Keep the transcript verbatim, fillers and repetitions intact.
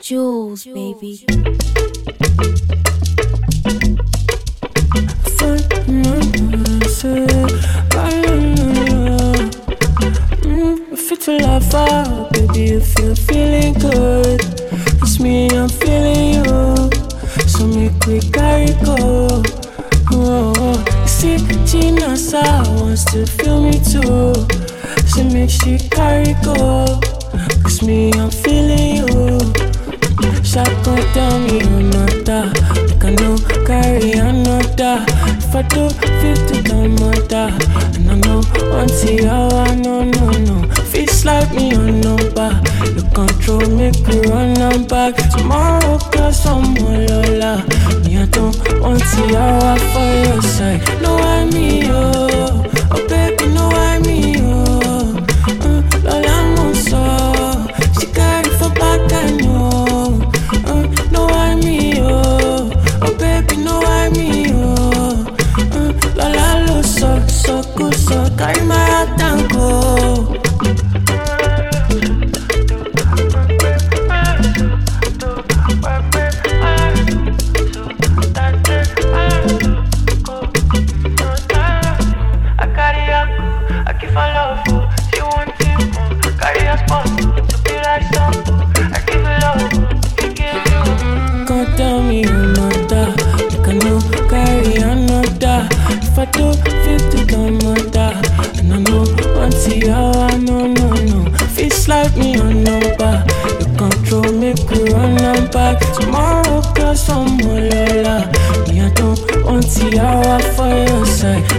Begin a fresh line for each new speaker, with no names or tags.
Jules, baby.
Fit to laugh out, baby, if you're feeling good. It's me, I'm feeling you. So make we carry go. Oh, you see, Gina Sa wants to feel me too. So make she carry go. Cause me, I'm feeling you. Shotgun tell me another. Like I know carry another. If I do feel to the mother. And I know until I no no no. Feels like me on number. You control make me run and back. Tomorrow cause I'm all Lola. Me I don't want to hour for your side. No I me oh. Oh baby no I me oh. uh, Lola Monso. She carry for back I know. uh, No I me oh. Oh baby no I me oh. uh, Lola lo so so good so carry my heart and go. If I do feel to the mother. And I know until I no no no. Feels like me on number. You control make me run and back. Tomorrow cause I'm all Lola. Me I don't want to hour for your side.